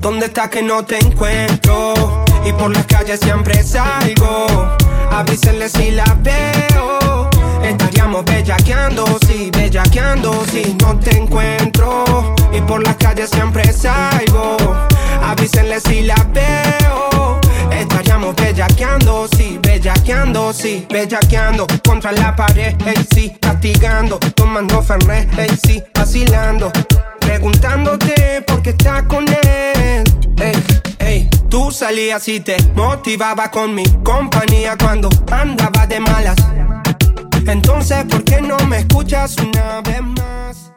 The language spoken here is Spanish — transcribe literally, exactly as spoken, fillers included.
¿Dónde estás que no te encuentro? Y por las calles siempre salgo. Avísenle si la veo. Estaríamos bellaqueando, sí, bellaqueando, si no te encuentro. Y por las calles siempre salgo. Avísenle si la veo. Estaríamos bellaqueando, sí, bellaqueando, sí, bellaqueando. Contra la pared, ey, sí, castigando. Tomando Fernet, ey, sí, vacilando. Preguntándote por qué estás con él. Ey, ey, tú salías y te motivaba con mi compañía cuando andaba de malas. Entonces, ¿por qué no me escuchas una vez más?